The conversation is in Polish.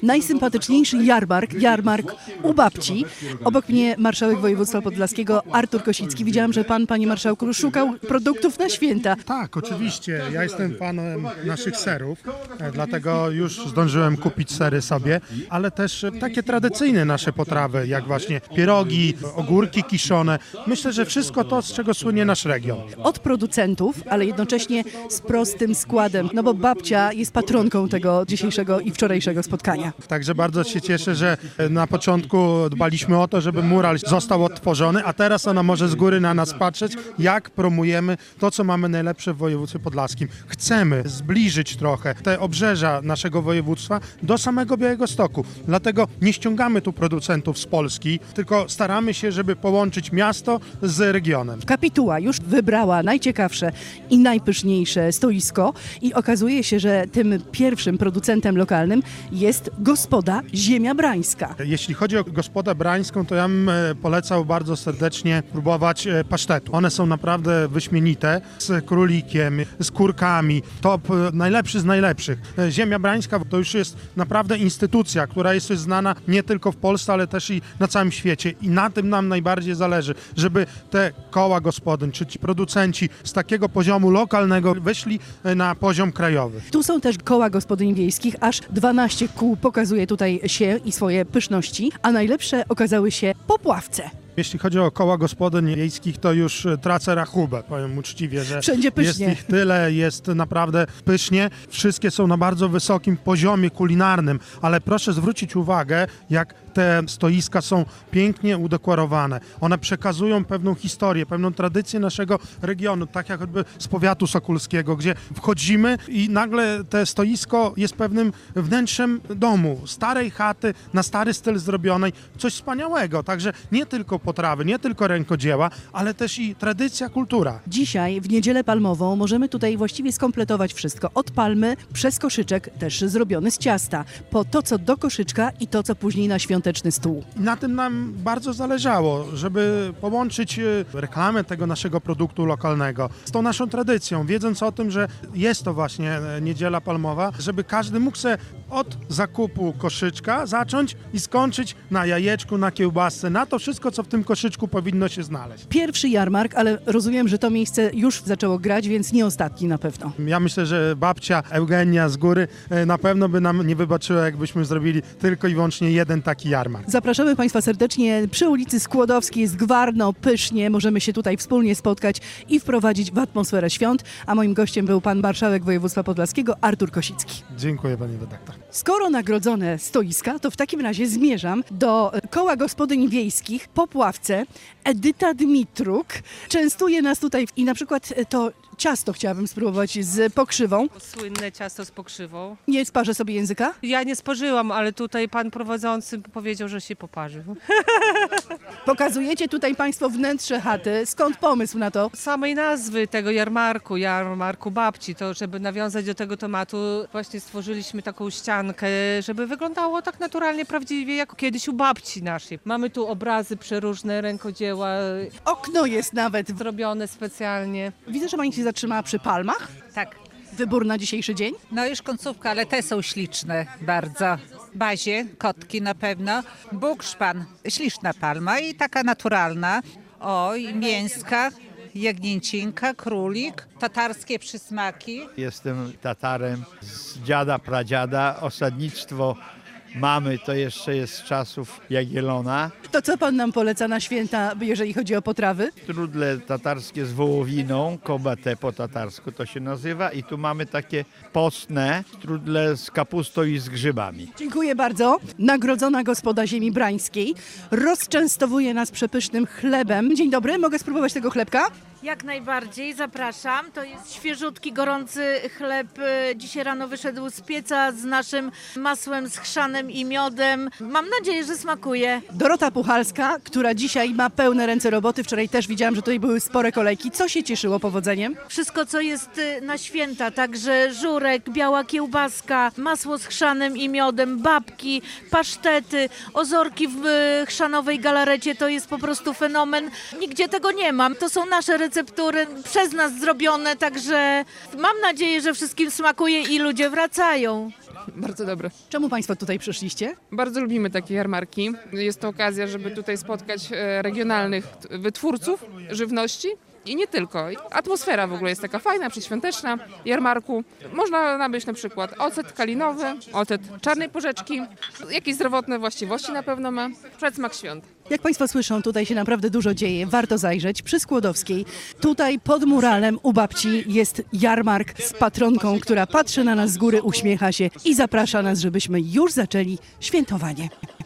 najsympatyczniejszy jarmark u babci. Obok mnie marszałek województwa podlaskiego Artur Kosicki. Widziałam, że pan, panie marszałku, szukał produktów na święta. Tak, oczywiście. Ja jestem fanem naszych serów, dlatego już zdążyłem kupić sery sobie, ale też takie tradycyjne nasze potrawy, jak właśnie pierogi, ogórki kiszone. Myślę, że wszystko to, z czego słynie nasz region. Od producentów, ale jednocześnie z prostym składem, no bo babcia jest patronką tego dzisiejszego i wczorajszego spotkania. Także bardzo się cieszę, że na początku dbaliśmy o to, żeby mural został odtworzony, a teraz ona może z góry na nas patrzeć, jak promujemy to, co mamy najlepsze w województwie podlaskim. Chcemy zbliżyć trochę te obrzeża naszego województwa do samego Białegostoku. Dlatego nie ściągamy tu producentów z Polski, tylko staramy się, żeby połączyć miasto z regionem. Kapituła już wybrała najciekawsze i najpyszniejsze stoisko i okazuje się, że tym pierwszym producentem lokalnym jest gospoda Ziemia Brańska. Jeśli chodzi o gospodę brańską, to ja bym polecał bardzo serdecznie próbować pasztetu. One są naprawdę wyśmienite, z królikiem, z kurkami, top najlepszy z najlepszych. Ziemia Brańska to już jest naprawdę instytucja, która jest znana nie tylko w Polsce, ale też i na całym świecie i na tym nam najbardziej zależy, żeby te koła gospodyń, czy ci producenci z takiego poziomu lokalnego weszli na poziom krajowy. Tu są też koła gospodyń wiejskich, aż 12 kół pokazuje tutaj się i swoje pyszności, a najlepsze okazały się popławce. Jeśli chodzi o koła gospodyń wiejskich, to już tracę rachubę, powiem uczciwie, że wszędzie pysznie. Jest ich tyle, jest naprawdę pysznie. Wszystkie są na bardzo wysokim poziomie kulinarnym, ale proszę zwrócić uwagę, jak te stoiska są pięknie udekorowane. One przekazują pewną historię, pewną tradycję naszego regionu, tak jak choćby z powiatu sokulskiego, gdzie wchodzimy i nagle te stoisko jest pewnym wnętrzem domu, starej chaty, na stary styl zrobionej, coś wspaniałego. Także nie tylko potrawy, nie tylko rękodzieła, ale też i tradycja, kultura. Dzisiaj, w Niedzielę Palmową, możemy tutaj właściwie skompletować wszystko. Od palmy, przez koszyczek, też zrobiony z ciasta, po to, co do koszyczka i to, co później na świąteczny stół. Na tym nam bardzo zależało, żeby połączyć reklamę tego naszego produktu lokalnego z tą naszą tradycją, wiedząc o tym, że jest to właśnie Niedziela Palmowa, żeby każdy mógł sobie od zakupu koszyczka zacząć i skończyć na jajeczku, na kiełbasce, na to wszystko, co w tym koszyczku powinno się znaleźć. Pierwszy jarmark, ale rozumiem, że to miejsce już zaczęło grać, więc nie ostatni na pewno. Ja myślę, że babcia Eugenia z góry na pewno by nam nie wybaczyła, jakbyśmy zrobili tylko i wyłącznie jeden taki jarmark. Zapraszamy Państwa serdecznie przy ulicy Skłodowskiej, jest gwarno, pysznie. Możemy się tutaj wspólnie spotkać i wprowadzić w atmosferę świąt, a moim gościem był pan marszałek województwa podlaskiego Artur Kosicki. Dziękuję, pani redaktor. Skoro nagrodzone stoiska, to w takim razie zmierzam do koła gospodyń wiejskich po Pławce. Edyta Dmitruk częstuje nas tutaj i na przykład to ciasto chciałabym spróbować z pokrzywą. Słynne ciasto z pokrzywą. Nie sparzę sobie języka? Ja nie spożyłam, ale tutaj pan prowadzący powiedział, że się poparzy. Pokazujecie tutaj Państwo wnętrze chaty. Skąd pomysł na to? Samej nazwy tego jarmarku babci, to żeby nawiązać do tego tematu, właśnie stworzyliśmy taką ściankę, żeby wyglądało tak naturalnie, prawdziwie jak kiedyś u babci naszej. Mamy tu obrazy przeróżne, rękodzieła, Okno jest nawet. zrobione specjalnie. Widzę, że Pani się zatrzymała przy palmach. Tak, Wybór na dzisiejszy dzień. no już końcówka, ale te są śliczne bardzo. W bazie, kotki na pewno, bukszpan, śliczna palma i taka naturalna. Oj, mięska, jagnięcinka, królik, tatarskie przysmaki. Jestem Tatarem z dziada, pradziada. Osadnictwo mamy to jeszcze jest z czasów Jagiellona. To co Pan nam poleca na święta, jeżeli chodzi o potrawy? Trudle tatarskie z wołowiną, kobate po tatarsku to się nazywa. I tu mamy takie postne trudle z kapustą i z grzybami. Dziękuję bardzo. Nagrodzona gospoda ziemi brańskiej rozczęstowuje nas przepysznym chlebem. Dzień dobry, mogę spróbować tego chlebka? Jak najbardziej, zapraszam. To jest świeżutki, gorący chleb. Dzisiaj rano wyszedł z pieca z naszym masłem schrzanym i miodem. Mam nadzieję, że smakuje. Dorota Puchalska, która dzisiaj ma pełne ręce roboty. Wczoraj też widziałam, że tutaj były spore kolejki. Co się cieszyło powodzeniem? Wszystko, co jest na święta, także żurek, biała kiełbaska, masło z chrzanym i miodem, babki, pasztety, ozorki w chrzanowej galarecie. To jest po prostu fenomen. Nigdzie tego nie mam. To są nasze receptury przez nas zrobione, także mam nadzieję, że wszystkim smakuje i ludzie wracają. Bardzo dobre. Czemu Państwo tutaj przyszliście? Bardzo lubimy takie jarmarki. Jest to okazja, żeby tutaj spotkać regionalnych wytwórców żywności i nie tylko. Atmosfera w ogóle jest taka fajna, przedświąteczna. Jarmarku można nabyć na przykład ocet kalinowy, ocet czarnej porzeczki, jakieś zdrowotne właściwości na pewno ma, przedsmak świąt. Jak Państwo słyszą, tutaj się naprawdę dużo dzieje. Warto zajrzeć. Przy Skłodowskiej, tutaj pod muralem u babci jest jarmark z patronką, która patrzy na nas z góry, uśmiecha się i zaprasza nas, żebyśmy już zaczęli świętowanie.